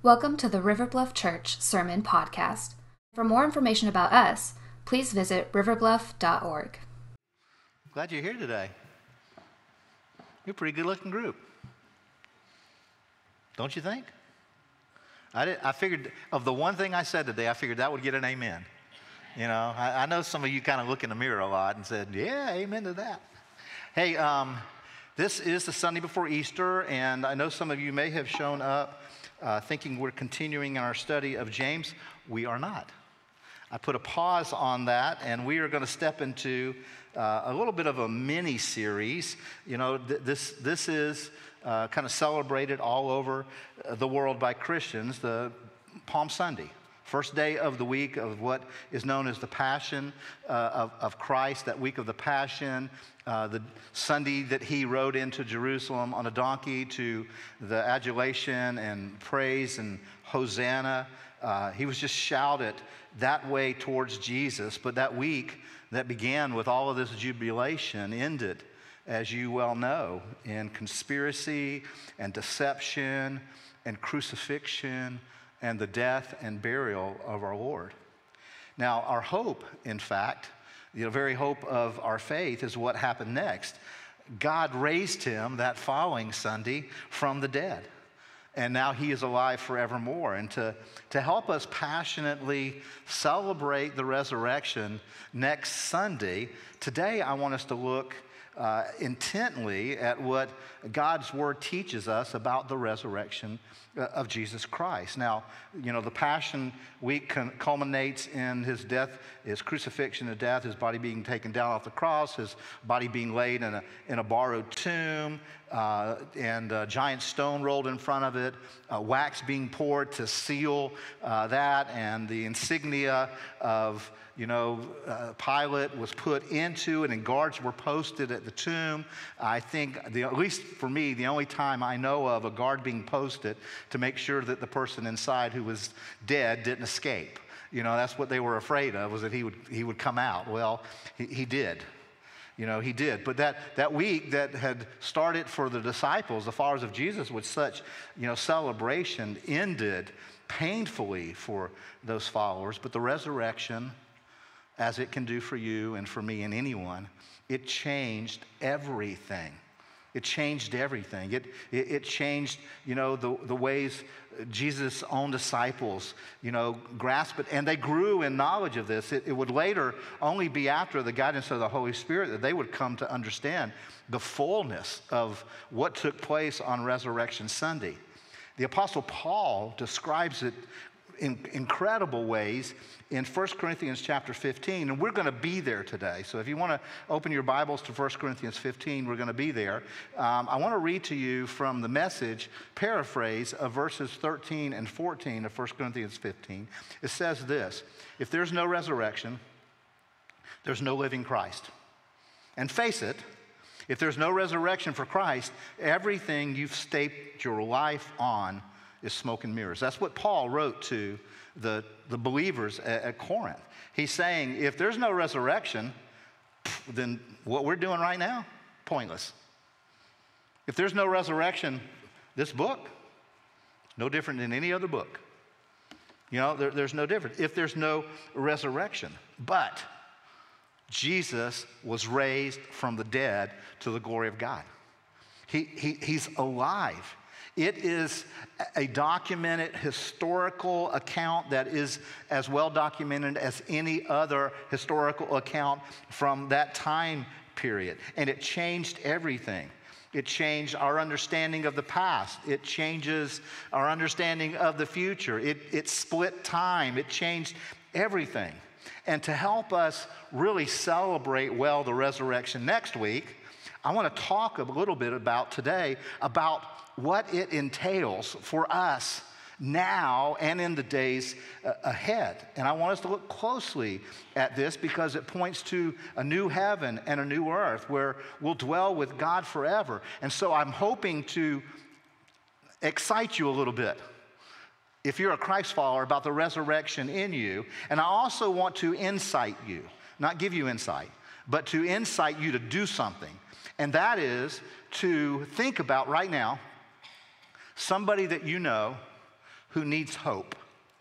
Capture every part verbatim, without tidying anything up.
Welcome to the River Bluff Church Sermon Podcast. For more information about us, please visit river bluff dot org. Glad you're here today. You're a pretty good-looking group, don't you think? I, did, I figured, of the one thing I said today, I figured that would get an amen. You know, I, I know some of you kind of look in the mirror a lot and said, yeah, amen to that. Hey, um, this is the Sunday before Easter, and I know some of you may have shown up uh, thinking we're continuing our study of James. We are not. I put a pause on that, and we are going to step into uh, a little bit of a mini-series. You know, th- this, this is uh, kind of celebrated all over the world by Christians, the Palm Sunday. First day of the week of what is known as the Passion uh, of, of Christ, that week of the Passion, uh, the Sunday that he rode into Jerusalem on a donkey to the adulation and praise and Hosanna. Uh, he was just shouted that way towards Jesus. But that week that began with all of this jubilation ended, as you well know, in conspiracy and deception and crucifixion and the death and burial of our Lord. Now, our hope, in fact, the very hope of our faith is what happened next. God raised him that following Sunday from the dead, and now he is alive forevermore. And to, to help us passionately celebrate the resurrection next Sunday, today I want us to look uh, intently at what God's Word teaches us about the resurrection of Jesus Christ. Now, you know, the Passion Week culminates in his death, his crucifixion and death, his body being taken down off the cross, his body being laid in a, in a borrowed tomb, uh, and a giant stone rolled in front of it, uh, wax being poured to seal uh, that, and the insignia of You know, uh, Pilate was put into it, and guards were posted at the tomb. I think, the, at least for me, the only time I know of a guard being posted to make sure that the person inside who was dead didn't escape. You know, that's what they were afraid of, was that he would he would come out. Well, he, he did. You know, he did. But that, that week that had started for the disciples, the followers of Jesus, with such, you know, celebration, ended painfully for those followers. But the resurrection, as it can do for you and for me and anyone, it changed everything. It changed everything. It, it, it changed, you know, the, the ways Jesus' own disciples, you know, grasped it. And they grew in knowledge of this. It, it would later only be after the guidance of the Holy Spirit that they would come to understand the fullness of what took place on Resurrection Sunday. The Apostle Paul describes it in incredible ways in First Corinthians chapter fifteen, and we're going to be there today. So if you want to open your Bibles to First Corinthians fifteen, we're going to be there. Um, I want to read to you from the Message paraphrase of verses thirteen and fourteen of First Corinthians fifteen. It says this: if there's no resurrection, there's no living Christ. And face it, if there's no resurrection for Christ, everything you've staked your life on is smoke and mirrors. That's what Paul wrote to the, the believers at, at Corinth. He's saying, if there's no resurrection, then what we're doing right now, pointless. If there's no resurrection, this book, no different than any other book. You know, there, there's no difference. If there's no resurrection, but Jesus was raised from the dead to the glory of God. He, he, he's alive. It is a documented historical account that is as well documented as any other historical account from that time period. And it changed everything. It changed our understanding of the past. It changes our understanding of the future. It, it split time. It changed everything. And to help us really celebrate well the resurrection next week, I want to talk a little bit about today about what it entails for us now and in the days uh, ahead. And I want us to look closely at this because it points to a new heaven and a new earth where we'll dwell with God forever. And so I'm hoping to excite you a little bit, if you're a Christ follower, about the resurrection in you. And I also want to incite you, not give you insight, but to incite you to do something. And that is to think about right now somebody that you know who needs hope,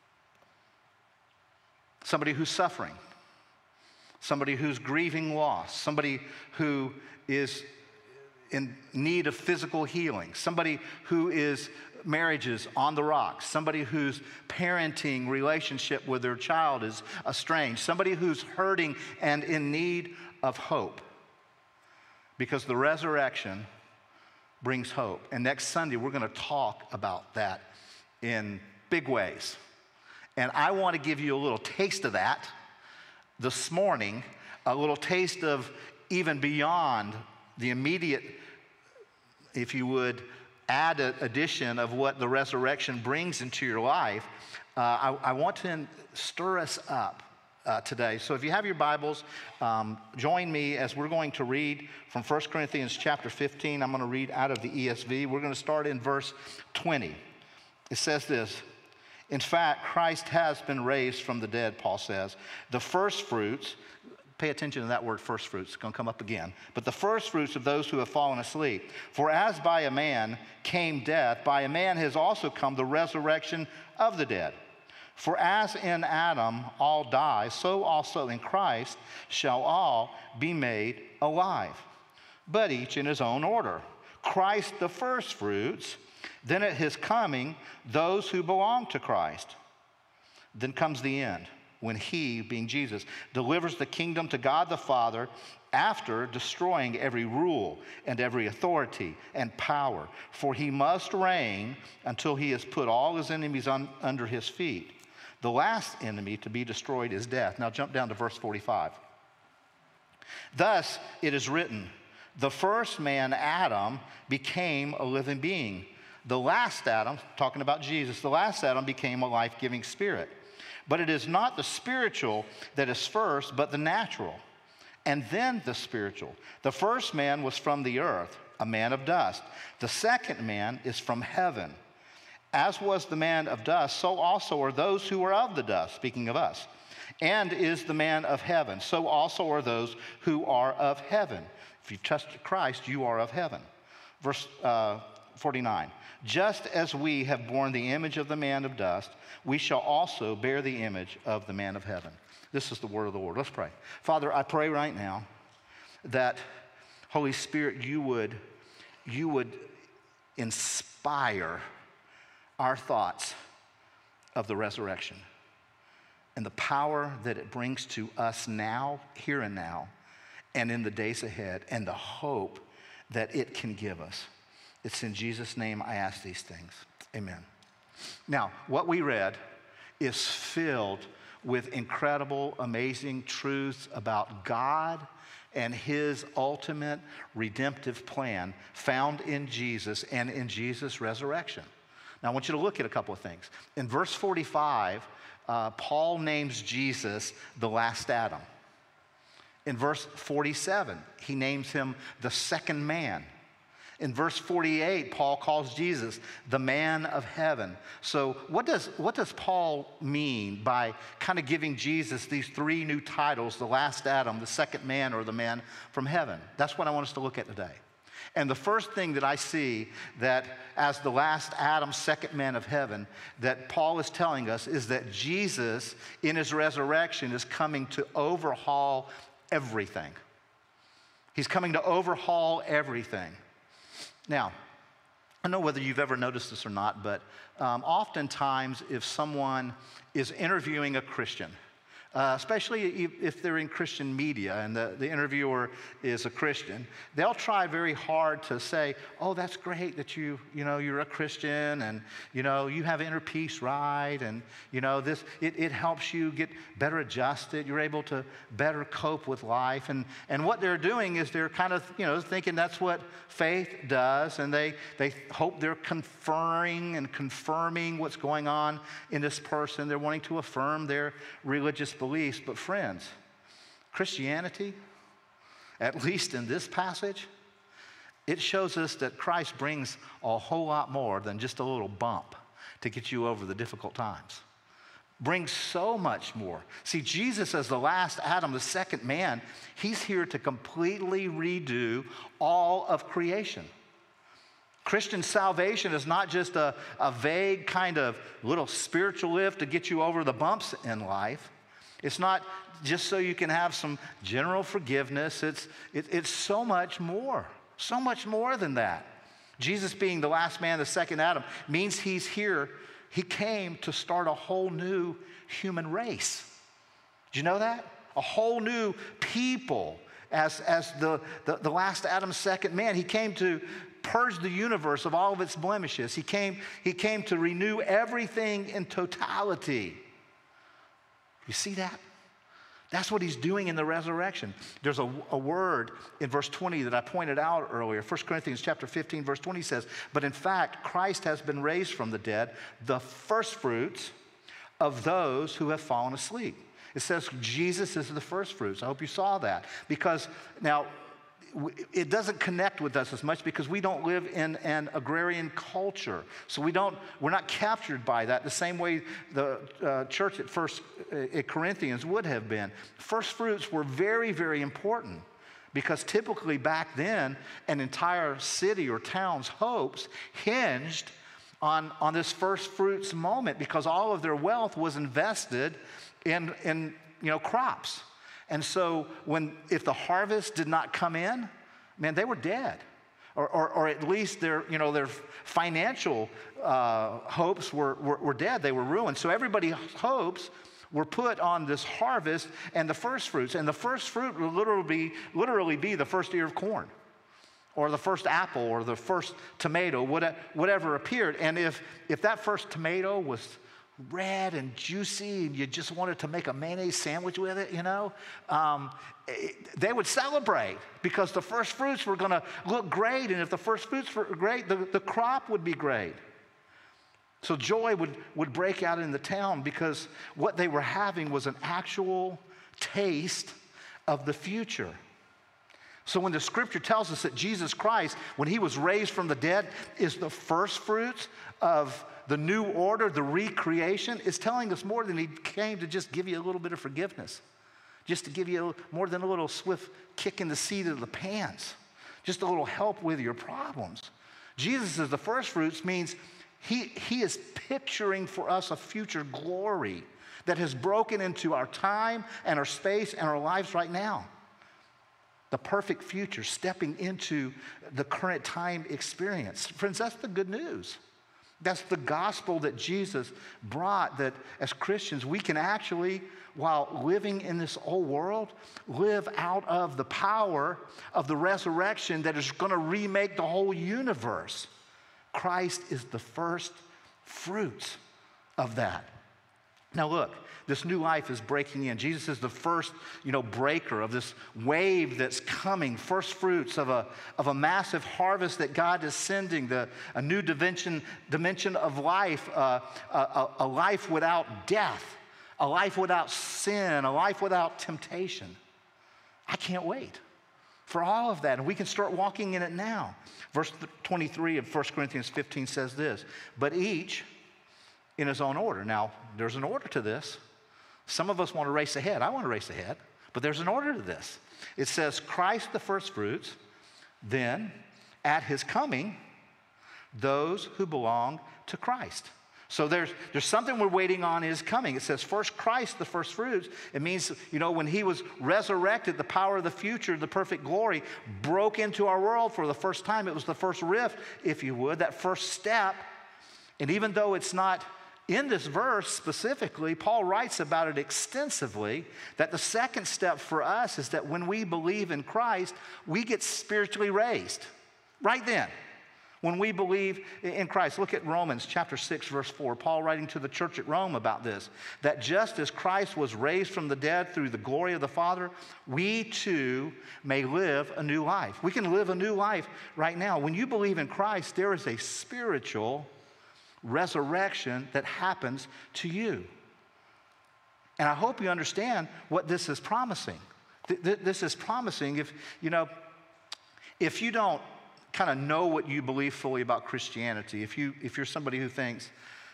somebody who's suffering, somebody who's grieving loss, somebody who is in need of physical healing, somebody who is marriages on the rocks, somebody whose parenting relationship with their child is estranged, somebody who's hurting and in need of hope. Because the resurrection brings hope. And next Sunday, we're going to talk about that in big ways. And I want to give you a little taste of that this morning, a little taste of even beyond the immediate, if you would, add an addition of what the resurrection brings into your life. Uh, I, I want to stir us up uh, today. So if you have your Bibles, um, join me as we're going to read from First Corinthians chapter fifteen. I'm going to read out of the E S V. We're going to start in verse twenty. It says this: in fact, Christ has been raised from the dead, Paul says, the first fruits. Pay attention to that word, first fruits. It's going to come up again. But the first fruits of those who have fallen asleep. For as by a man came death, by a man has also come the resurrection of the dead. For as in Adam all die, so also in Christ shall all be made alive, but each in his own order. Christ the first fruits, then at his coming, those who belong to Christ. Then comes the end, when he, being Jesus, delivers the kingdom to God the Father after destroying every rule and every authority and power. For he must reign until he has put all his enemies un, under his feet. The last enemy to be destroyed is death. Now jump down to verse forty-five. Thus it is written, the first man, Adam, became a living being. The last Adam, talking about Jesus, the last Adam became a life-giving spirit. But it is not the spiritual that is first, but the natural, and then the spiritual. The first man was from the earth, a man of dust. The second man is from heaven. As was the man of dust, so also are those who are of the dust, speaking of us. And is the man of heaven, so also are those who are of heaven. If you trust Christ, you are of heaven. Verse uh, forty-nine. Just as we have borne the image of the man of dust, we shall also bear the image of the man of heaven. This is the word of the Lord. Let's pray. Father, I pray right now that, Holy Spirit, you would, you would inspire our thoughts of the resurrection and the power that it brings to us now, here and now, and in the days ahead, and the hope that it can give us. It's in Jesus' name I ask these things. Amen. Now, what we read is filled with incredible, amazing truths about God and his ultimate redemptive plan found in Jesus and in Jesus' resurrection. Now, I want you to look at a couple of things. In verse forty-five, uh, Paul names Jesus the last Adam. In verse forty-seven, he names him the second man. In verse forty-eight, Paul calls Jesus the man of heaven. So what does, what does Paul mean by kind of giving Jesus these three new titles, the last Adam, the second man, or the man from heaven? That's what I want us to look at today. And the first thing that I see that as the last Adam, second man of heaven, that Paul is telling us is that Jesus in his resurrection is coming to overhaul everything. He's coming to overhaul everything. Now, I don't know whether you've ever noticed this or not, but um, oftentimes if someone is interviewing a Christian, uh, especially if they're in Christian media and the, the interviewer is a Christian, they'll try very hard to say, oh, that's great that you, you know, you're a Christian and, you know, you have inner peace, right? And, you know, this, it, it helps you get better adjusted. You're able to better cope with life. And, and what they're doing is they're kind of, you know, thinking that's what faith does. And they, they hope they're conferring and confirming what's going on in this person. They're wanting to affirm their religious beliefs. But friends, Christianity, at least in this passage, it shows us that Christ brings a whole lot more than just a little bump to get you over the difficult times. Brings so much more. See, Jesus as the last Adam, the second man, he's here to completely redo all of creation. Christian salvation is not just a, a vague kind of little spiritual lift to get you over the bumps in life. It's not just so you can have some general forgiveness. It's, it, it's so much more, so much more than that. Jesus being the last man, the second Adam, means he's here. He came to start a whole new human race. Did you know that? A whole new people as, as the, the, the last Adam's second man. He came to purge the universe of all of its blemishes. He came, he came to renew everything in totality. You see that? That's what he's doing in the resurrection. There's a, a word in verse twenty that I pointed out earlier. First Corinthians chapter fifteen, verse twenty says, but in fact, Christ has been raised from the dead, the first fruits of those who have fallen asleep. It says Jesus is the first fruits. I hope you saw that. Because now, it doesn't connect with us as much because we don't live in an agrarian culture. So we don't, we're not captured by that the same way the uh, church at first uh, at Corinthians would have been. First fruits were very, very important because typically back then, an entire city or town's hopes hinged on, on this first fruits moment because all of their wealth was invested in, in you know, crops. And so when, if the harvest did not come in, man, they were dead. Or, or, or at least their, you know, their financial uh, hopes were, were, were dead. They were ruined. So everybody's hopes were put on this harvest and the first fruits. And the first fruit would literally be, literally be the first ear of corn or the first apple or the first tomato, whatever appeared. And if, if that first tomato was red and juicy and you just wanted to make a mayonnaise sandwich with it, you know, um, it, they would celebrate because the first fruits were going to look great. And if the first fruits were great, the, the crop would be great. So joy would, would break out in the town because what they were having was an actual taste of the future. So when the scripture tells us that Jesus Christ, when he was raised from the dead, is the first fruits of the new order, the recreation, is telling us more than he came to just give you a little bit of forgiveness, just to give you more than a little swift kick in the seat of the pants, just a little help with your problems. Jesus is the first fruits means he, he is picturing for us a future glory that has broken into our time and our space and our lives right now. The perfect future, stepping into the current time experience. Friends, that's the good news. That's the gospel that Jesus brought, that as Christians, we can actually, while living in this old world, live out of the power of the resurrection that is going to remake the whole universe. Christ is the first fruits of that. Now look, this new life is breaking in. Jesus is the first, you know, breaker of this wave that's coming, first fruits of a, of a massive harvest that God is sending, the, a new dimension, dimension of life, uh, a, a life without death, a life without sin, a life without temptation. I can't wait for all of that, and we can start walking in it now. Verse twenty-three of First Corinthians fifteen says this, but each in his own order. Now, there's an order to this. Some of us want to race ahead. I want to race ahead. But there's an order to this. It says, Christ the first fruits, then at his coming, those who belong to Christ. So there's, there's something we're waiting on is coming. It says, first Christ the first fruits. It means, you know, when he was resurrected, the power of the future, the perfect glory, broke into our world for the first time. It was the first rift, if you would, that first step. And even though it's not in this verse specifically, Paul writes about it extensively, that the second step for us is that when we believe in Christ, we get spiritually raised. Right then, when we believe in Christ. Look at Romans chapter six, verse four. Paul writing to the church at Rome about this, that just as Christ was raised from the dead through the glory of the Father, we too may live a new life. We can live a new life right now. When you believe in Christ, there is a spiritual resurrection that happens to you. And I hope you understand what this is promising. Th- th- this is promising if, you know, if you don't kind of know what you believe fully about Christianity, if you if you're somebody who thinks,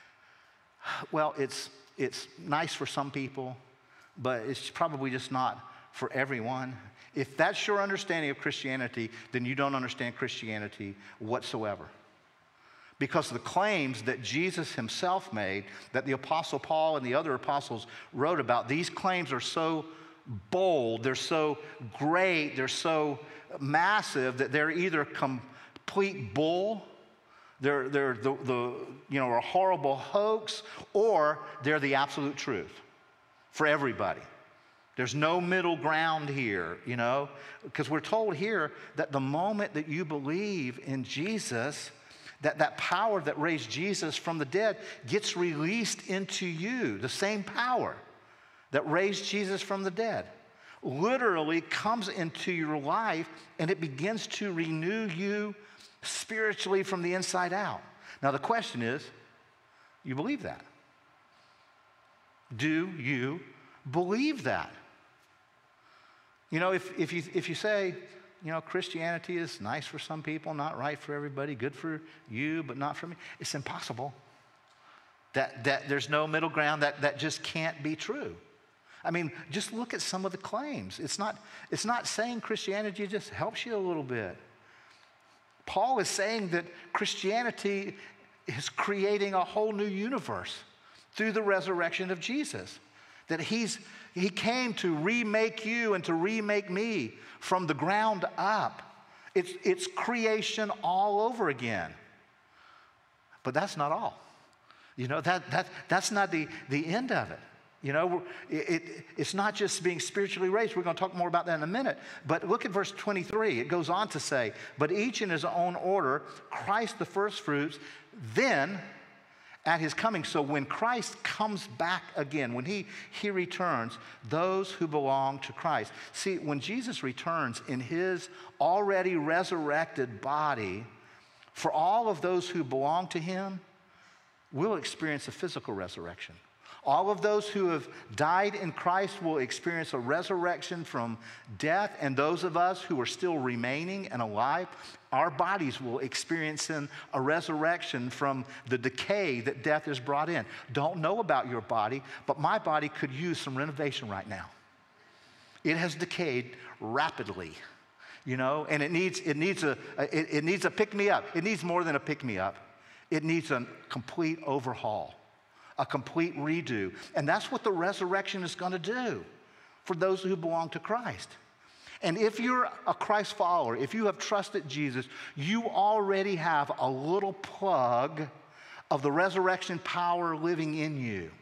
well, it's it's nice for some people, but it's probably just not for everyone. If that's your understanding of Christianity, then you don't understand Christianity whatsoever. because the claims that Jesus himself made, that the Apostle Paul and the other apostles wrote about, these claims are so bold, they're so great, they're so massive that they're either complete bull, they're, they're the, the, you know, a horrible hoax, or they're the absolute truth for everybody. There's no middle ground here, you know, because we're told here that the moment that you believe in Jesus, that that power that raised Jesus from the dead gets released into you. The same power that raised Jesus from the dead literally comes into your life, and it begins to renew you spiritually from the inside out. Now the question is, you believe that? Do you believe that? You know, if, if, you, if you say, you know, Christianity is nice for some people, not right for everybody, good for you, but not for me, it's impossible. That, that there's no middle ground, that, that just can't be true. I mean, just look at some of the claims. It's not, it's not saying Christianity just helps you a little bit. Paul is saying that Christianity is creating a whole new universe through the resurrection of Jesus. That he's, he came to remake you and to remake me from the ground up. It's, it's creation all over again. But that's not all. You know, that, that, that's not the, the end of it. You know, it, it, it's not just being spiritually raised. We're going to talk more about that in a minute. But look at verse twenty-three. It goes on to say, but each in his own order, Christ the first fruits, then at his coming. So when Christ comes back again, when he, he returns, those who belong to Christ. See, when Jesus returns in his already resurrected body, for all of those who belong to him, we'll experience a physical resurrection. All of those who have died in Christ will experience a resurrection from death, and those of us who are still remaining and alive, our bodies will experience a resurrection from the decay that death has brought in. Don't know about your body, but my body could use some renovation right now. It has decayed rapidly, you know, and it needs, it needs a, it, it needs a pick-me-up. It needs more than a pick-me-up. It needs a complete overhaul. A complete redo. And that's what the resurrection is going to do for those who belong to Christ. And if you're a Christ follower, if you have trusted Jesus, you already have a little plug of the resurrection power living in you.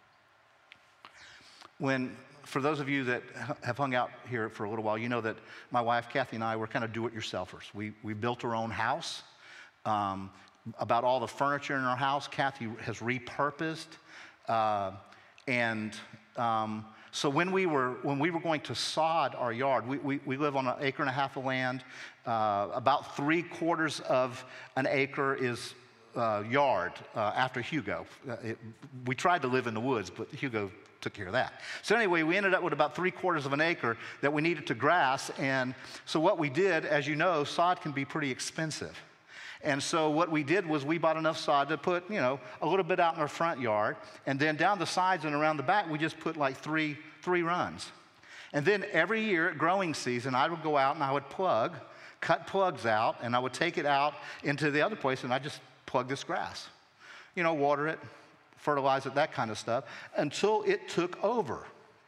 When, for those of you that have hung out here for a little while, you know that my wife, Kathy, and I were kind of do-it-yourselfers. We, we built our own house. Um, About all the furniture in our house, Kathy has repurposed. Uh, and um, so when we were when we were going to sod our yard, we, we, we live on an acre and a half of land. Uh, about three quarters of an acre is uh, yard uh, after Hugo. Uh, it, we tried to live in the woods, but Hugo took care of that. So anyway, we ended up with about three quarters of an acre that we needed to grass. And so what we did, as you know, sod can be pretty expensive. And so what we did was we bought enough sod to put, you know, a little bit out in our front yard. And then down the sides and around the back, we just put like three, three runs. And then every year at growing season, I would go out and I would plug, cut plugs out, and I would take it out into the other place, and I just plug this grass. You know, water it, fertilize it, that kind of stuff, until it took over.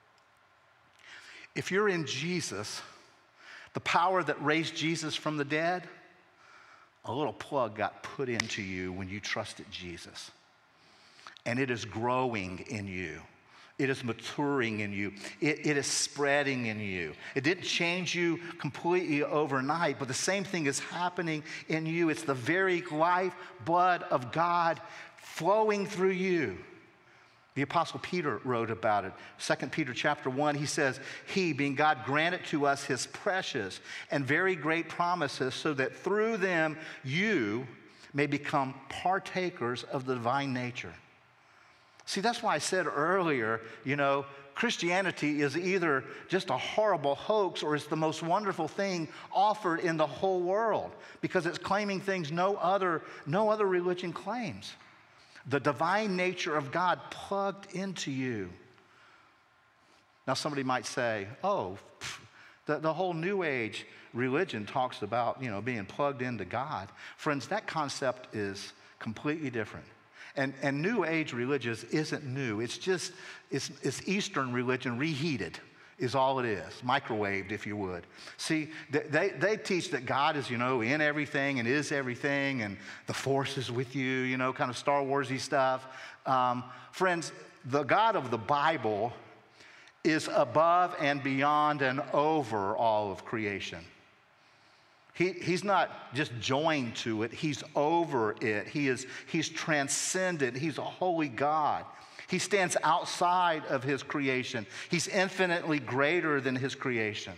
If you're in Jesus, the power that raised Jesus from the dead, a little plug got put into you when you trusted Jesus. And it is growing in you. It is maturing in you. It, it is spreading in you. It didn't change you completely overnight, but the same thing is happening in you. It's the very life blood of God flowing through you. The Apostle Peter wrote about it. Second Peter chapter one, he says, he, being God, granted to us his precious and very great promises so that through them you may become partakers of the divine nature. See, that's why I said earlier, you know, Christianity is either just a horrible hoax or it's the most wonderful thing offered in the whole world because it's claiming things no other, no other religion claims. The divine nature of God plugged into you. Now somebody might say, oh, pff, the, the whole New Age religion talks about, you know, being plugged into God. Friends, that concept is completely different. And, and New Age religion isn't new. It's just, it's, it's Eastern religion reheated is all it is, microwaved, if you would. See, they, they teach that God is, you know, in everything and is everything, and the force is with you, you know, kind of Star Wars-y stuff. Um, friends, the God of the Bible is above and beyond and over all of creation. He, he's not just joined to it, he's over it. He is, he's transcendent. He's a holy God. He stands outside of his creation. He's infinitely greater than his creation.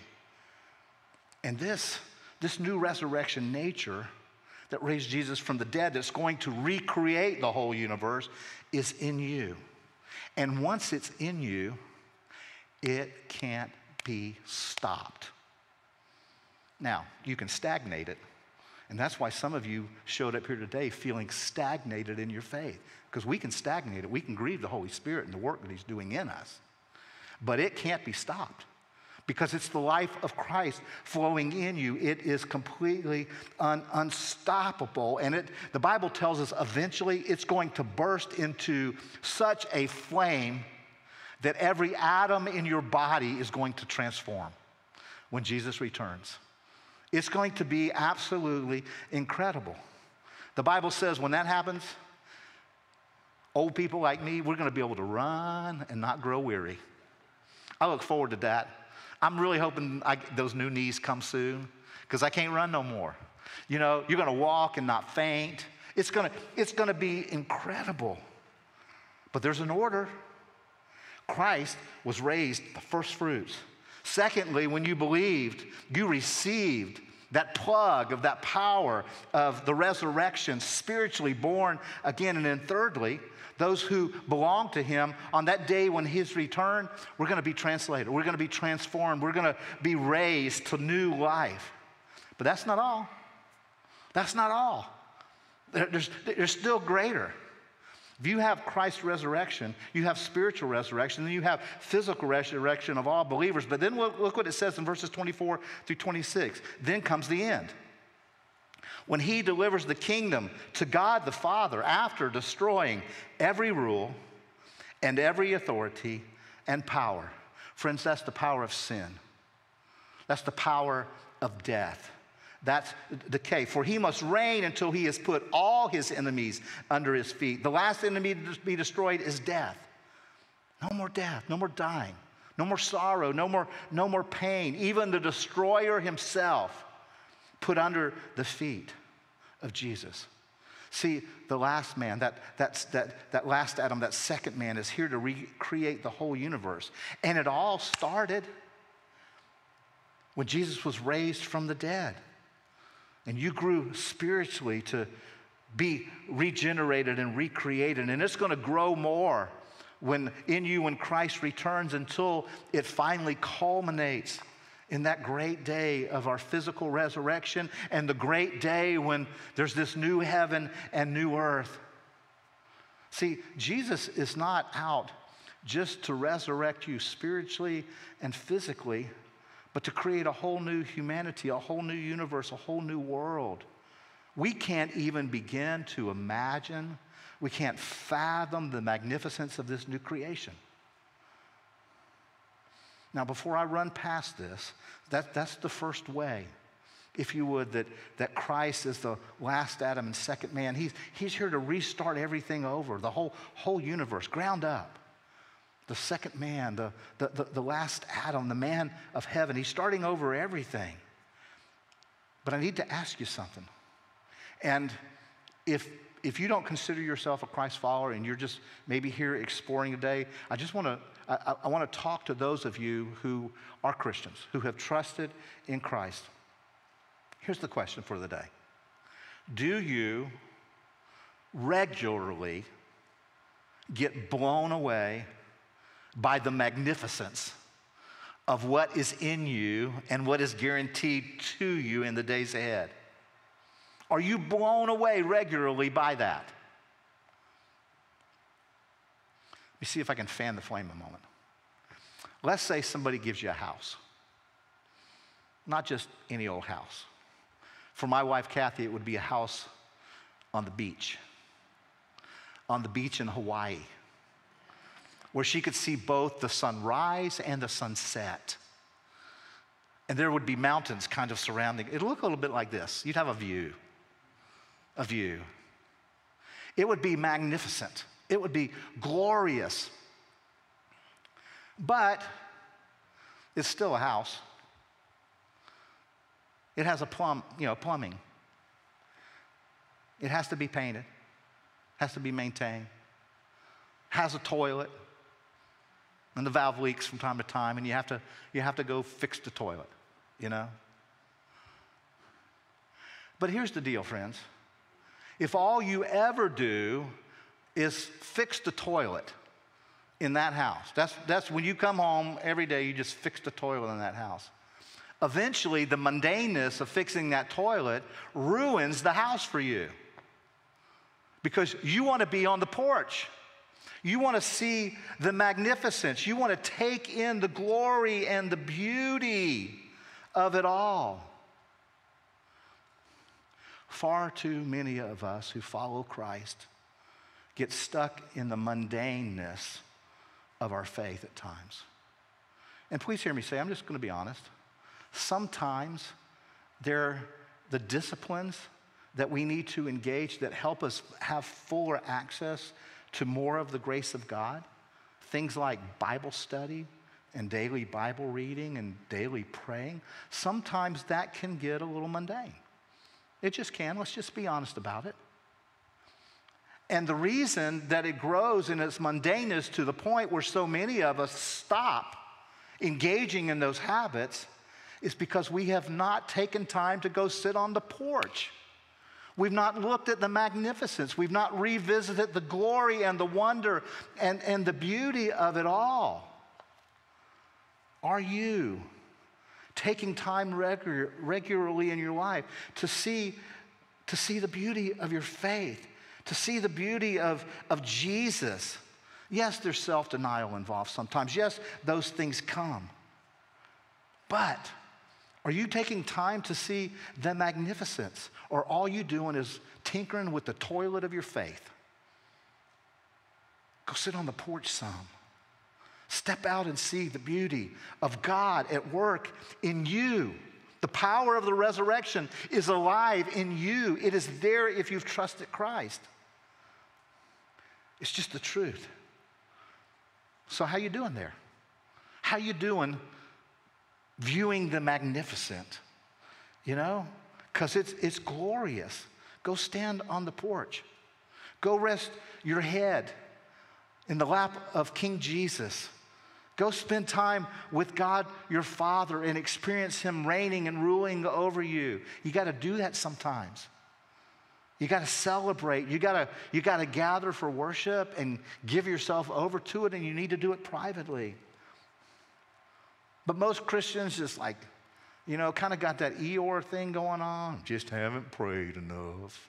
And this, this new resurrection nature that raised Jesus from the dead, that's going to recreate the whole universe, is in you. And once it's in you, it can't be stopped. Now, you can stagnate it. And that's why some of you showed up here today feeling stagnated in your faith. Because we can stagnate it. We can grieve the Holy Spirit and the work that he's doing in us. But it can't be stopped. Because it's the life of Christ flowing in you. It is completely un- unstoppable. And it, the Bible tells us eventually it's going to burst into such a flame that every atom in your body is going to transform when Jesus returns. It's going to be absolutely incredible. The Bible says when that happens, old people like me, we're going to be able to run and not grow weary. I look forward to that. I'm really hoping I, those new knees come soon because I can't run no more. You know, you're going to walk and not faint. It's going to, it's going to be incredible. But there's an order. Christ was raised the first fruits. Secondly, when you believed, you received that plug of that power of the resurrection, spiritually born again. And then thirdly, those who belong to him on that day when his return, we're going to be translated. We're going to be transformed. We're going to be raised to new life. But that's not all. That's not all. There's, there's still greater. If you have Christ's resurrection, you have spiritual resurrection, then you have physical resurrection of all believers. But then look, look what it says in verses twenty-four through twenty-six. Then comes the end. When he delivers the kingdom to God the Father after destroying every rule and every authority and power. Friends, that's the power of sin. That's the power of death. That's decay. For he must reign until he has put all his enemies under his feet. The last enemy to be destroyed is death. No more death, no more dying, no more sorrow, no more, no more pain. Even the destroyer himself put under the feet of Jesus. See, the last man, that, that's, that, that last Adam, that second man is here to recreate the whole universe. And it all started when Jesus was raised from the dead. And you grew spiritually to be regenerated and recreated. And it's going to grow more when in you when Christ returns until it finally culminates in that great day of our physical resurrection and the great day when there's this new heaven and new earth. See, Jesus is not out just to resurrect you spiritually and physically, but to create a whole new humanity, a whole new universe, a whole new world. We can't even begin to imagine, we can't fathom the magnificence of this new creation. Now, before I run past this, that, that's the first way, if you would, that, that Christ is the last Adam and second man. He's, he's here to restart everything over, the whole, whole universe, ground up. The second man, the, the, the, the last Adam, the man of heaven. He's starting over everything. But I need to ask you something. And if, if you don't consider yourself a Christ follower and you're just maybe here exploring today, I just want to I, I want to talk to those of you who are Christians, who have trusted in Christ. Here's the question for the day. Do you regularly get blown away by the magnificence of what is in you and what is guaranteed to you in the days ahead? Are you blown away regularly by that? Let me see if I can fan the flame a moment. Let's say somebody gives you a house. Not just any old house. For my wife, Kathy, it would be a house on the beach. on the beach in Hawaii, where she could see both the sunrise and the sunset. And there would be mountains kind of surrounding. It would look a little bit like this. You'd have a view, a view. It would be magnificent. It would be glorious. But it's still a house. It has a plumb, you know, plumbing. It has to be painted, has to be maintained, has a toilet, and the valve leaks from time to time, and you have to, you have to go fix the toilet, you know? But here's the deal, friends. If all you ever do is fix the toilet in that house, that's, that's when you come home every day, you just fix the toilet in that house. Eventually, the mundaneness of fixing that toilet ruins the house for you. Because you want to be on the porch. You want to see the magnificence. You want to take in the glory and the beauty of it all. Far too many of us who follow Christ get stuck in the mundaneness of our faith at times. And please hear me say, I'm just going to be honest. Sometimes they're the disciplines that we need to engage that help us have fuller access to more of the grace of God. Things like Bible study and daily Bible reading and daily praying. Sometimes that can get a little mundane. It just can. Let's just be honest about it. And the reason that it grows in its mundaneness to the point where so many of us stop engaging in those habits is because we have not taken time to go sit on the porch. We've not looked at the magnificence. We've not revisited the glory and the wonder and, and the beauty of it all. Are you taking time regular, regularly in your life to see, to see the beauty of your faith, to see the beauty of, of Jesus? Yes, there's self-denial involved sometimes. Yes, those things come. But are you taking time to see the magnificence? Or all you doing is tinkering with the toilet of your faith? Go sit on the porch some. Step out and see the beauty of God at work in you. The power of the resurrection is alive in you. It is there if you've trusted Christ. It's just the truth. So how you doing there? How you doing viewing the magnificent? You know? Because it's, it's glorious. Go stand on the porch. Go rest your head in the lap of King Jesus. Go spend time with God your Father and experience Him reigning and ruling over you. You got to do that sometimes. You got to celebrate. You got to you got to gather for worship and give yourself over to it, and you need to do it privately. But most Christians just like, you know, kind of got that Eeyore thing going on. Just haven't prayed enough.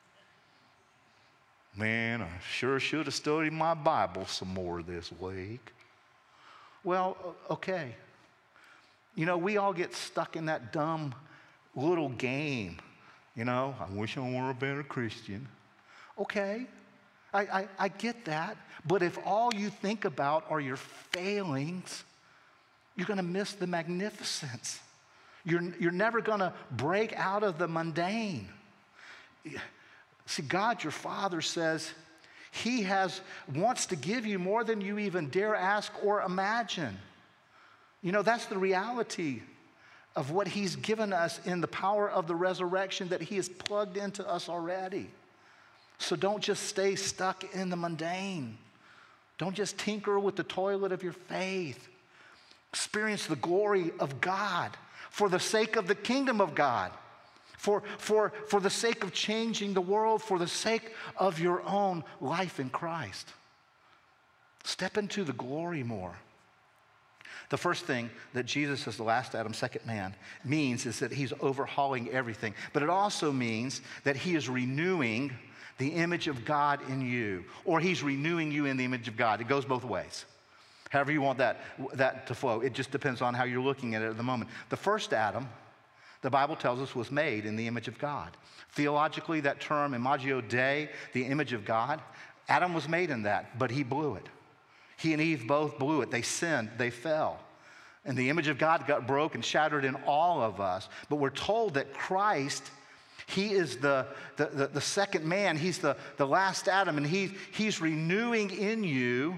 Man, I sure should have studied my Bible some more this week. Well, okay. You know, we all get stuck in that dumb little game. You know, I wish I were a better Christian. Okay, I, I, I get that. But if all you think about are your failings, you're going to miss the magnificence. You're, you're never going to break out of the mundane. See, God, your Father, says He has wants to give you more than you even dare ask or imagine. You know, that's the reality of what He's given us in the power of the resurrection that He has plugged into us already. So don't just stay stuck in the mundane. Don't just tinker with the toilet of your faith. Experience the glory of God for the sake of the kingdom of God, for, for, for the sake of changing the world, for the sake of your own life in Christ. Step into the glory more. The first thing that Jesus is the last Adam, second man, means is that He's overhauling everything. But it also means that He is renewing the image of God in you, or He's renewing you in the image of God. It goes both ways. However you want that, that to flow. It just depends on how you're looking at it at the moment. The first Adam, the Bible tells us, was made in the image of God. Theologically, that term, imago Dei, the image of God, Adam was made in that, but he blew it. He and Eve both blew it. They sinned, they fell. And the image of God got broken, shattered in all of us. But we're told that Christ, he is the, the, the, the second man. He's the, the last Adam, and he, he's renewing in you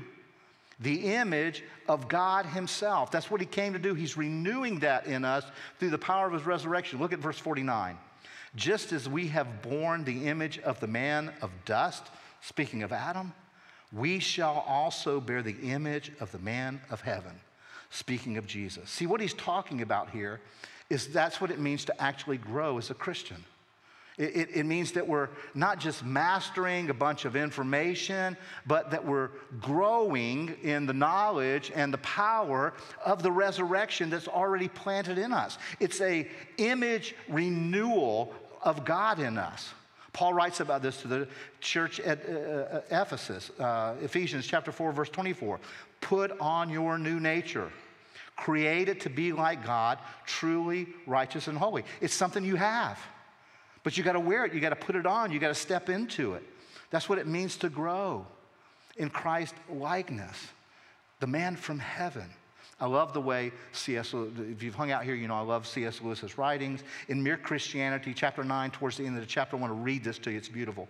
the image of God himself. That's what he came to do. He's renewing that in us through the power of his resurrection. Look at verse forty-nine. Just as we have borne the image of the man of dust, speaking of Adam, we shall also bear the image of the man of heaven, speaking of Jesus. See, what he's talking about here is that's what it means to actually grow as a Christian. It, it, it means that we're not just mastering a bunch of information, but that we're growing in the knowledge and the power of the resurrection that's already planted in us. It's a image renewal of God in us. Paul writes about this to the church at uh, Ephesus, uh, Ephesians chapter four, verse twenty-four. Put on your new nature, created to be like God, truly righteous and holy. It's something you have. But you got to wear it. You got to put it on. You got to step into it. That's what it means to grow in Christ likeness. The man from heaven. I love the way C S Lewis, if you've hung out here, you know I love C S Lewis's writings. In Mere Christianity, chapter nine, towards the end of the chapter, I want to read this to you. It's beautiful.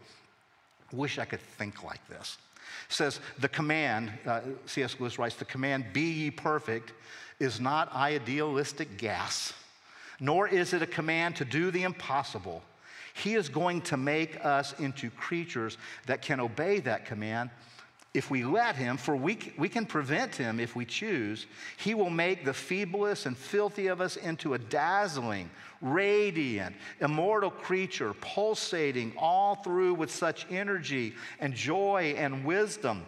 Wish I could think like this. It says, the command, uh, C S Lewis writes, the command, be ye perfect, is not idealistic gas, nor is it a command to do the impossible. He is going to make us into creatures that can obey that command if we let him, for we, we can prevent him if we choose. He will make the feeblest and filthy of us into a dazzling, radiant, immortal creature, pulsating all through with such energy and joy and wisdom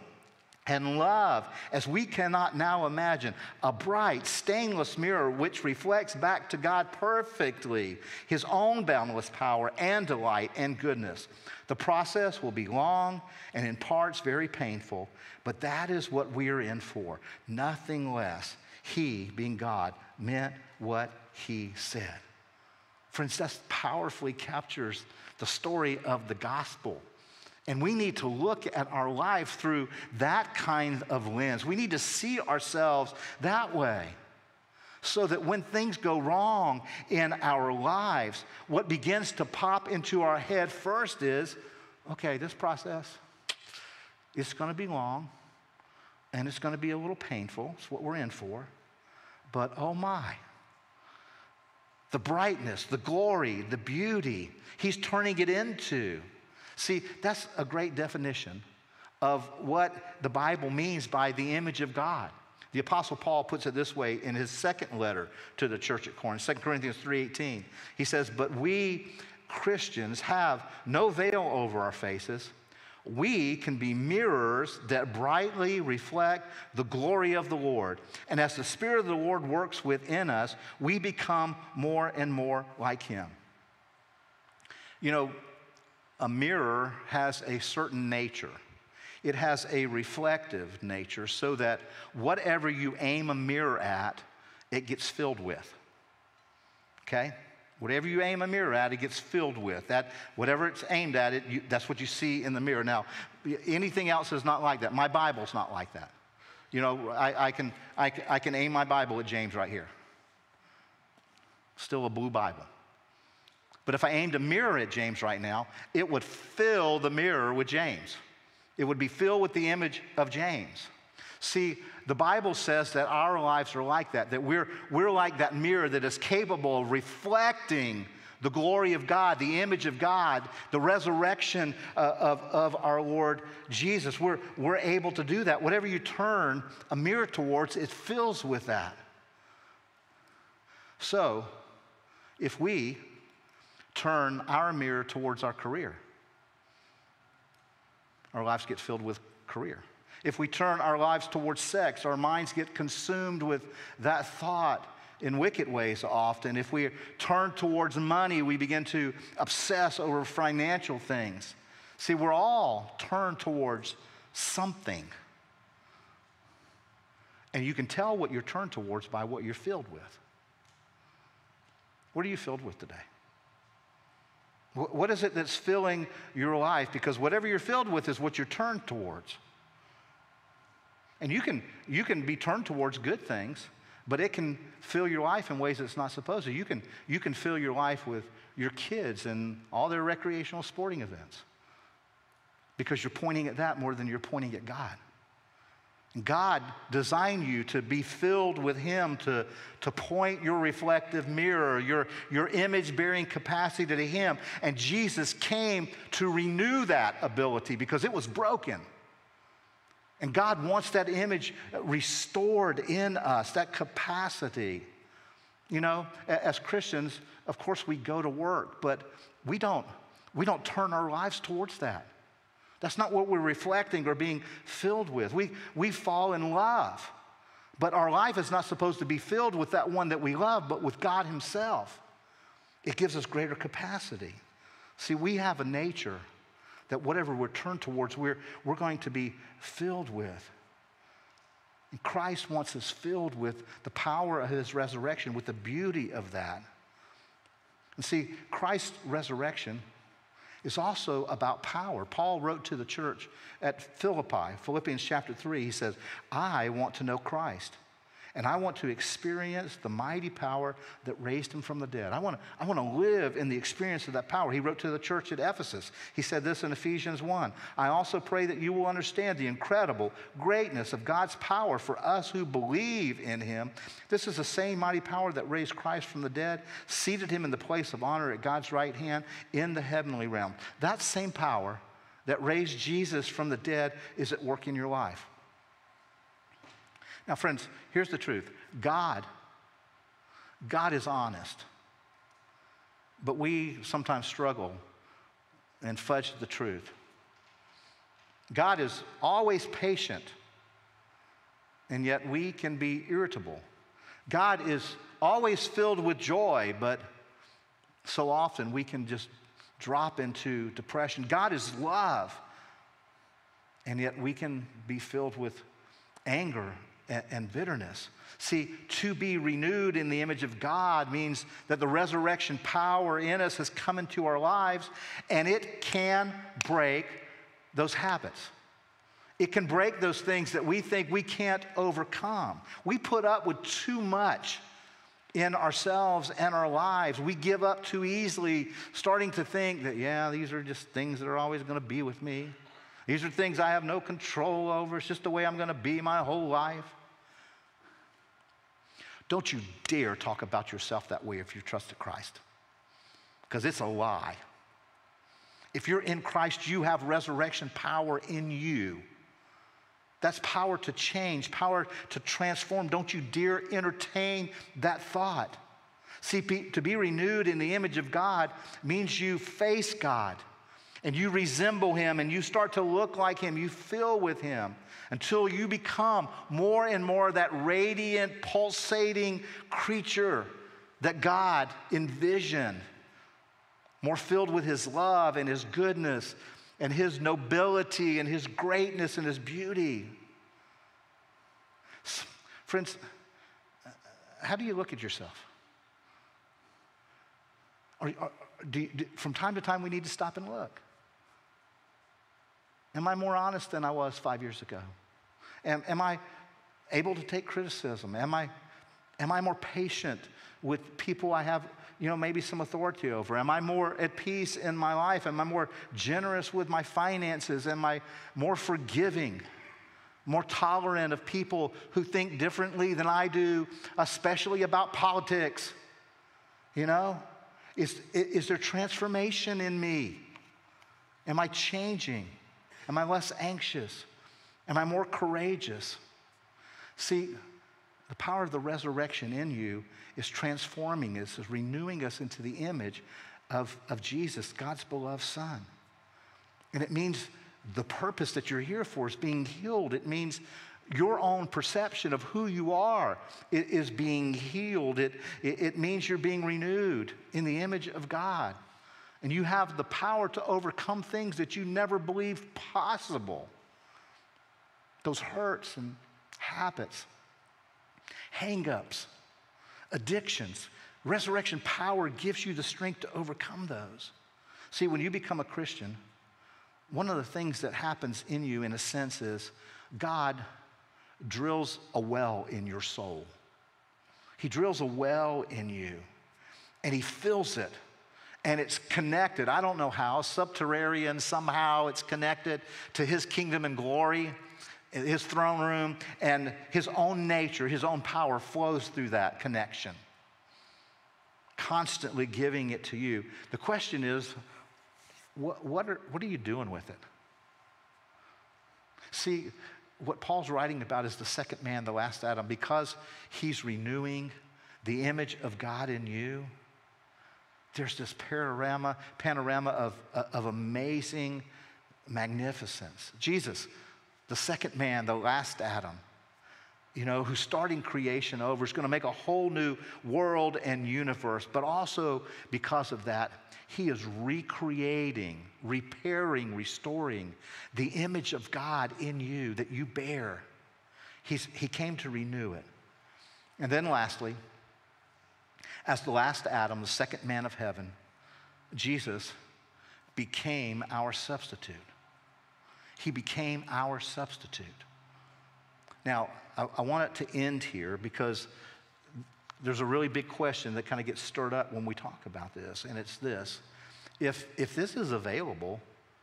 and love as we cannot now imagine. A bright, stainless mirror which reflects back to God perfectly his own boundless power and delight and goodness. The process will be long and in parts very painful, but that is what we are in for. Nothing less. He, being God, meant what he said. Friends, that powerfully captures the story of the gospel. And we need to look at our life through that kind of lens. We need to see ourselves that way so that when things go wrong in our lives, what begins to pop into our head first is, okay, this process, it's going to be long and it's going to be a little painful. It's what we're in for. But oh my, the brightness, the glory, the beauty, he's turning it into. See, that's a great definition of what the Bible means by the image of God. The Apostle Paul puts it this way in his second letter to the church at Corinth, Second Corinthians three eighteen. He says, but we Christians have no veil over our faces. We can be mirrors that brightly reflect the glory of the Lord. And as the Spirit of the Lord works within us, we become more and more like him. You know, a mirror has a certain nature. It has a reflective nature so that whatever you aim a mirror at, it gets filled with. Okay? Whatever you aim a mirror at, it gets filled with. That, whatever it's aimed at, it, you, that's what you see in the mirror. Now, anything else is not like that. My Bible's not like that. You know, I, I, can, I, I can aim my Bible at James right here. Still a blue Bible. But if I aimed a mirror at James right now, it would fill the mirror with James. It would be filled with the image of James. See, the Bible says that our lives are like that, that we're, we're like that mirror that is capable of reflecting the glory of God, the image of God, the resurrection uh, of, of our Lord Jesus. We're, we're able to do that. Whatever you turn a mirror towards, it fills with that. So, if we turn our mirror towards our career, our lives get filled with career. If we turn our lives towards sex, our minds get consumed with that thought in wicked ways often. If we turn towards money, we begin to obsess over financial things. See, we're all turned towards something. And you can tell what you're turned towards by what you're filled with. What are you filled with today? What is it that's filling your life? Because whatever you're filled with is what you're turned towards. And you can, you can be turned towards good things, but it can fill your life in ways it's not supposed to. You can, you can fill your life with your kids and all their recreational sporting events because you're pointing at that more than you're pointing at God. God designed you to be filled with Him, to, to point your reflective mirror, your, your image-bearing capacity to Him. And Jesus came to renew that ability because it was broken. And God wants that image restored in us, that capacity. You know, as Christians, of course we go to work, but we don't, we don't turn our lives towards that. That's not what we're reflecting or being filled with. We, we fall in love, but our life is not supposed to be filled with that one that we love, but with God Himself. It gives us greater capacity. See, we have a nature that whatever we're turned towards, we're, we're going to be filled with. And Christ wants us filled with the power of His resurrection, with the beauty of that. And see, Christ's resurrection is also about power. Paul wrote to the church at Philippi, Philippians chapter three. He says, I want to know Christ, and I want to experience the mighty power that raised Him from the dead. I want to, I want to live in the experience of that power. He wrote to the church at Ephesus. He said this in Ephesians one. I also pray that you will understand the incredible greatness of God's power for us who believe in Him. This is the same mighty power that raised Christ from the dead, seated Him in the place of honor at God's right hand in the heavenly realm. That same power that raised Jesus from the dead is at work in your life. Now, friends, here's the truth. God, God is honest. But we sometimes struggle and fudge the truth. God is always patient, and yet we can be irritable. God is always filled with joy, but so often we can just drop into depression. God is love, and yet we can be filled with anger and bitterness. See, to be renewed in the image of God means that the resurrection power in us has come into our lives, and it can break those habits. It can break those things that we think we can't overcome. We put up with too much in ourselves and our lives. We give up too easily, starting to think that, yeah, these are just things that are always going to be with me. These are things I have no control over. It's just the way I'm going to be my whole life. Don't you dare talk about yourself that way if you trusted Christ, because it's a lie. If you're in Christ, you have resurrection power in you. That's power to change, power to transform. Don't you dare entertain that thought. See, to be renewed in the image of God means you face God and you resemble Him and you start to look like Him. You fill with Him until you become more and more that radiant, pulsating creature that God envisioned, more filled with His love and His goodness and His nobility and His greatness and His beauty. Friends, how do you look at yourself? Or, or, do you, do, from time to time, we need to stop and look. Am I more honest than I was five years ago? Am, am I able to take criticism? Am I, am I more patient with people I have, you know, maybe some authority over? Am I more at peace in my life? Am I more generous with my finances? Am I more forgiving, more tolerant of people who think differently than I do, especially about politics? You know, is, is there transformation in me? Am I changing? Am I less anxious? Am I more courageous? See, the power of the resurrection in you is transforming us, is renewing us into the image of, of Jesus, God's beloved Son. And it means the purpose that you're here for is being healed. It means your own perception of who you are is being healed. It, it, it means you're being renewed in the image of God. And you have the power to overcome things that you never believed possible. Those hurts and habits, hang-ups, addictions. Resurrection power gives you the strength to overcome those. See, when you become a Christian, one of the things that happens in you, in a sense, is God drills a well in your soul. He drills a well in you, and he fills it, and it's connected. I don't know how, subterranean, somehow it's connected to his kingdom and glory, his throne room, and his own nature, his own power flows through that connection, constantly giving it to you. The question is, what, what, are, what are you doing with it? See, what Paul's writing about is the second man, the last Adam, because he's renewing the image of God in you. There's this panorama, panorama of, of amazing magnificence. Jesus, the second man, the last Adam, you know, who's starting creation over, is going to make a whole new world and universe. But also because of that, he is recreating, repairing, restoring the image of God in you that you bear. He's, he came to renew it. And then lastly, as the last Adam, the second man of heaven, Jesus became our substitute. He became our substitute. Now, I, I want it to end here because there's a really big question that kind of gets stirred up when we talk about this, and it's this. If, if this is available,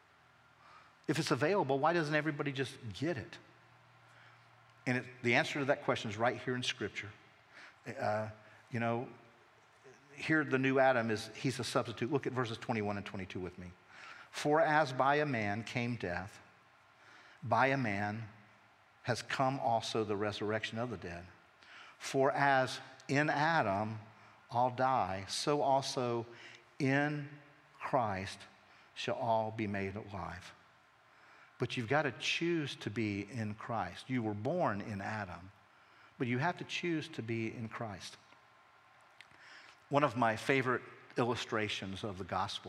if it's available, why doesn't everybody just get it? And it, the answer to that question is right here in Scripture. Uh, you know, here the new Adam is, he's a substitute. Look at verses twenty-one and twenty-two with me. For as by a man came death, by a man has come also the resurrection of the dead. For as in Adam all die, so also in Christ shall all be made alive. But you've got to choose to be in Christ. You were born in Adam, but you have to choose to be in Christ. One of my favorite illustrations of the gospel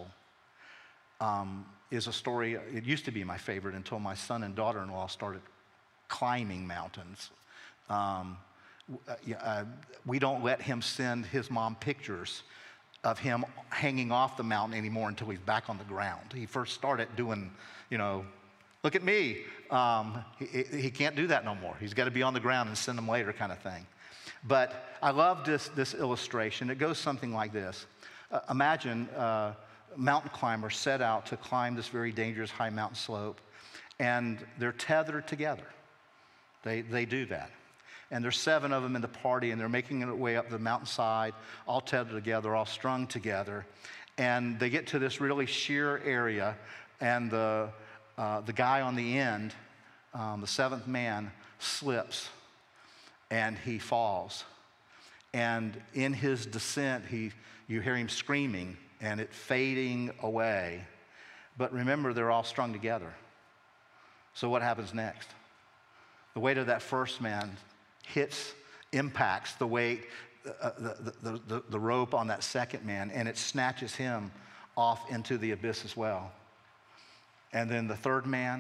um, is a story. It used to be my favorite until my son and daughter-in-law started climbing mountains. Um, uh, we don't let him send his mom pictures of him hanging off the mountain anymore until he's back on the ground. He first started doing, you know, look at me. Um, he, he can't do that no more. He's got to be on the ground and send them later kind of thing. But I love this, this illustration. It goes something like this. Uh, imagine uh, mountain climbers set out to climb this very dangerous high mountain slope, and they're tethered together. They, they do that. And there's seven of them in the party, and they're making their way up the mountainside, all tethered together, all strung together. And they get to this really sheer area, and the, uh, the guy on the end, um, the seventh man, slips, and he falls. And in his descent, he, you hear him screaming, and it fading away. But remember, they're all strung together. So what happens next? The weight of that first man hits, impacts the weight, uh, the, the, the, the rope on that second man, and it snatches him off into the abyss as well. And then the third man,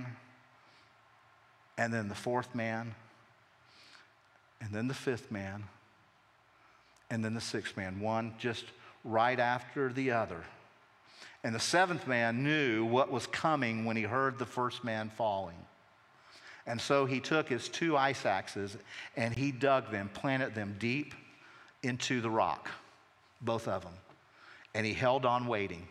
and then the fourth man, and then the fifth man, and then the sixth man, one just right after the other. And the seventh man knew what was coming when he heard the first man falling. And so he took his two ice axes and he dug them, planted them deep into the rock, both of them. And he held on waiting.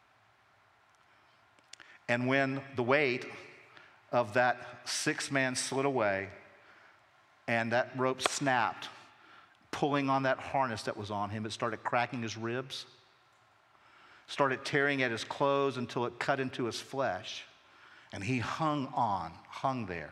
And when the weight of that sixth man slid away and that rope snapped, pulling on that harness that was on him, it started cracking his ribs, started tearing at his clothes until it cut into his flesh. And he hung on, hung there.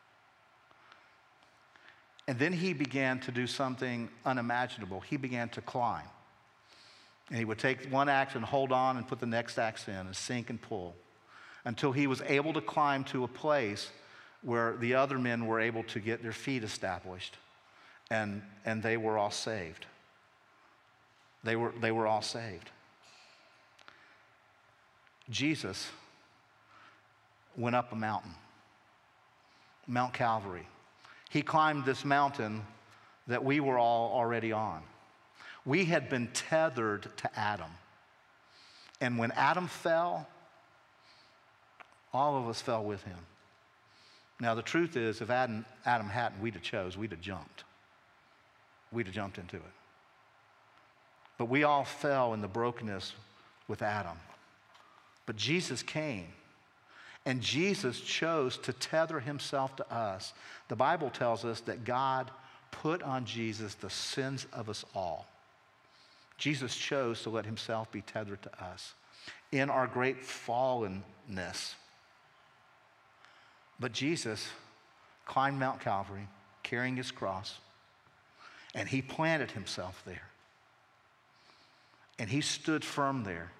And then he began to do something unimaginable. He began to climb. And he would take one axe and hold on and put the next axe in and sink and pull until he was able to climb to a place where the other men were able to get their feet established, and, and they were all saved. They were, they were all saved. Jesus went up a mountain, Mount Calvary. He climbed this mountain that we were all already on. We had been tethered to Adam. And when Adam fell, all of us fell with him. Now, the truth is, if Adam, Adam hadn't, we'd have chose, we'd have jumped. We'd have jumped into it. But we all fell in the brokenness with Adam. But Jesus came, and Jesus chose to tether himself to us. The Bible tells us that God put on Jesus the sins of us all. Jesus chose to let himself be tethered to us in our great fallenness. But Jesus climbed Mount Calvary carrying his cross, and he planted himself there. And he stood firm there.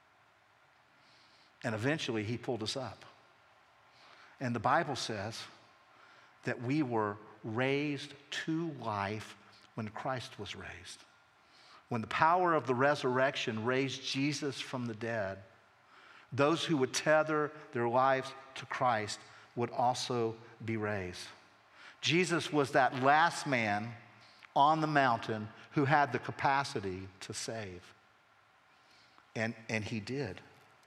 And eventually he pulled us up. And the Bible says that we were raised to life when Christ was raised. When the power of the resurrection raised Jesus from the dead, those who would tether their lives to Christ would also be raised. Jesus was that last man on the mountain who had the capacity to save. And, and he did.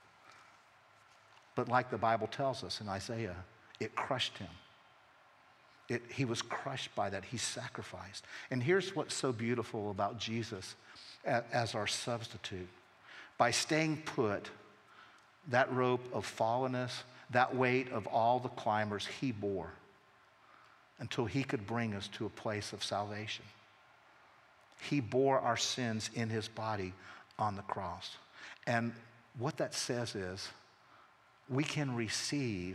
But like the Bible tells us in Isaiah, it crushed him. It, he was crushed by that. He sacrificed. And here's what's so beautiful about Jesus as, as our substitute. By staying put, that rope of fallenness, that weight of all the climbers he bore until he could bring us to a place of salvation. He bore our sins in his body on the cross. And what that says is we can receive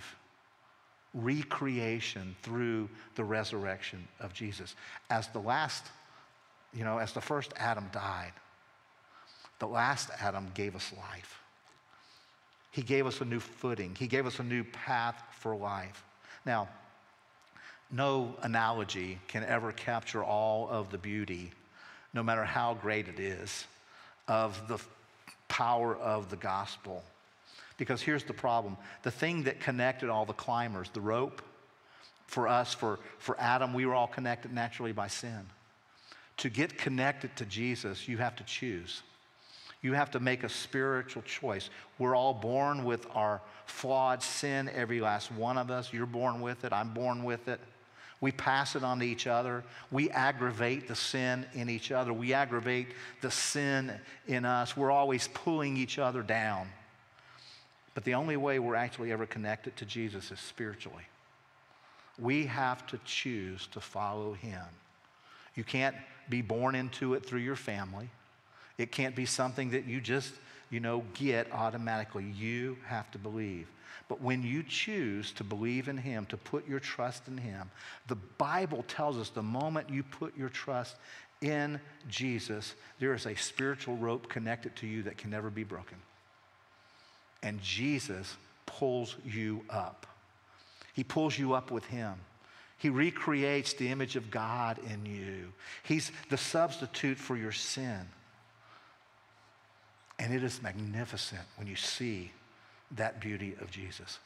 recreation through the resurrection of Jesus. As the last, you know, as the first Adam died, the last Adam gave us life. He gave us a new footing. He gave us a new path for life. Now, no analogy can ever capture all of the beauty, no matter how great it is, of the power of the gospel. Because here's the problem. The thing that connected all the climbers, the rope, for us, for, for Adam, we were all connected naturally by sin. To get connected to Jesus, you have to choose. You have to make a spiritual choice. We're all born with our flawed sin, every last one of us. You're born with it. I'm born with it. We pass it on to each other. We aggravate the sin in each other. We aggravate the sin in us. We're always pulling each other down. But the only way we're actually ever connected to Jesus is spiritually. We have to choose to follow him. You can't be born into it through your family. It can't be something that you just, you know, get automatically. You have to believe. But when you choose to believe in him, to put your trust in him, the Bible tells us the moment you put your trust in Jesus, there is a spiritual rope connected to you that can never be broken. And Jesus pulls you up. He pulls you up with him. He recreates the image of God in you. He's the substitute for your sin. And it is magnificent when you see that beauty of Jesus.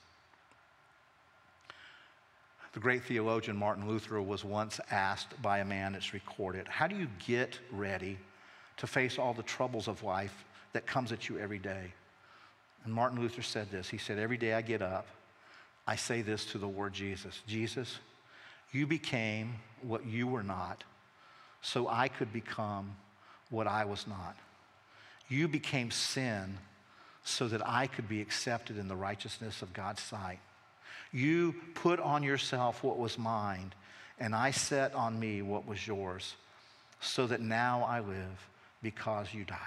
The great theologian Martin Luther was once asked by a man, it's recorded, how do you get ready to face all the troubles of life that comes at you every day? And Martin Luther said this. He said, every day I get up, I say this to the Lord Jesus. Jesus, you became what you were not, so I could become what I was not. You became sin so that I could be accepted in the righteousness of God's sight. You put on yourself what was mine, and I set on me what was yours, so that now I live because you died.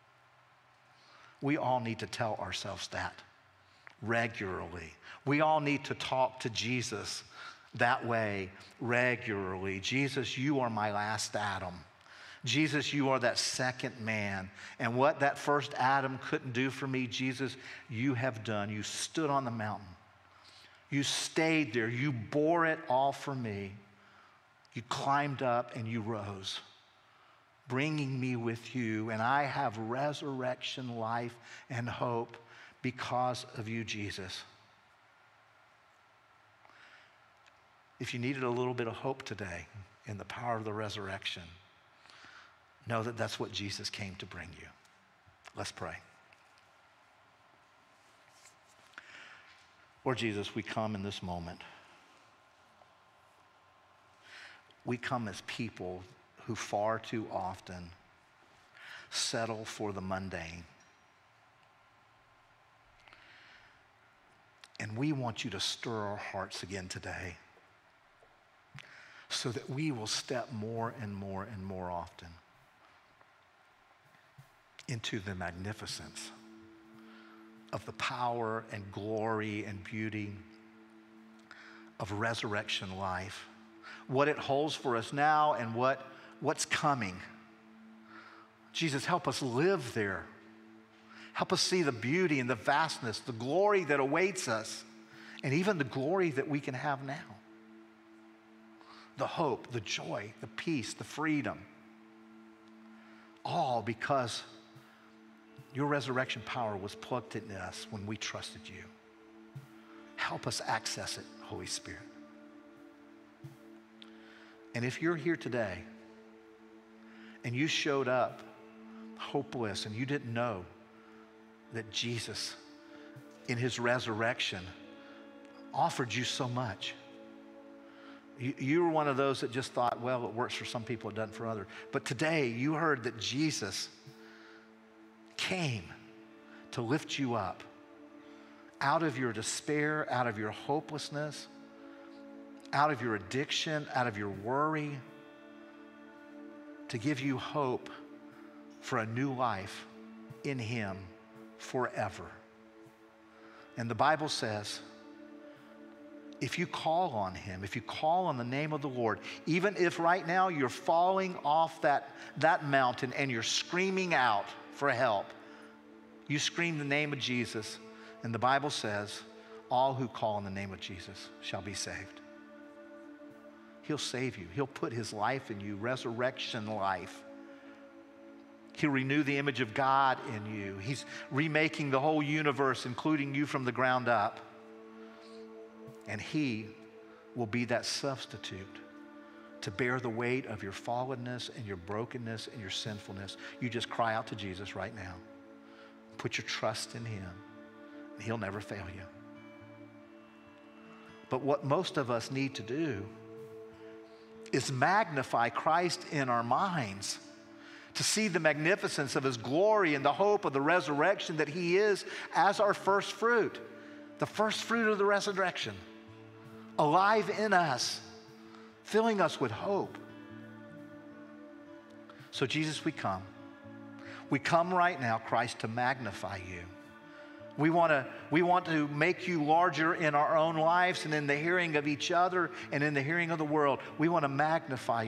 We all need to tell ourselves that regularly. We all need to talk to Jesus that way regularly. Jesus, you are my last Adam. Jesus, you are that second man. And what that first Adam couldn't do for me, Jesus, you have done. You stood on the mountain. You stayed there. You bore it all for me. You climbed up and you rose, bringing me with you. And I have resurrection life and hope because of you, Jesus. If you needed a little bit of hope today in the power of the resurrection, know that that's what Jesus came to bring you. Let's pray. Lord Jesus, we come in this moment. We come as people who far too often settle for the mundane. And we want you to stir our hearts again today so that we will step more and more and more often into the magnificence of the power and glory and beauty of resurrection life, what it holds for us now and what, what's coming. Jesus, help us live there. Help us see the beauty and the vastness, the glory that awaits us, and even the glory that we can have now. The hope, the joy, the peace, the freedom. All because your resurrection power was plugged in us when we trusted you. Help us access it, Holy Spirit. And if you're here today and you showed up hopeless and you didn't know that Jesus in his resurrection offered you so much. You, you were one of those that just thought, well, it works for some people, it doesn't for others. But today you heard that Jesus came to lift you up out of your despair, out of your hopelessness, out of your addiction, out of your worry, to give you hope for a new life in him forever. And the Bible says, if you call on him, if you call on the name of the Lord, even if right now you're falling off that, that mountain and you're screaming out for help, you scream the name of Jesus, and the Bible says, all who call on the name of Jesus shall be saved. He'll save you. He'll put his life in you, resurrection life. He'll renew the image of God in you. He's remaking the whole universe, including you from the ground up. And he will be that substitute to bear the weight of your fallenness and your brokenness and your sinfulness. You just cry out to Jesus right now. Put your trust in him, and he'll never fail you. But what most of us need to do is magnify Christ in our minds, to see the magnificence of his glory and the hope of the resurrection that he is as our first fruit, the first fruit of the resurrection, alive in us, filling us with hope. So Jesus, we come. We come right now, Christ, to magnify you. We want to we want to make you larger in our own lives and in the hearing of each other and in the hearing of the world. We want to magnify you.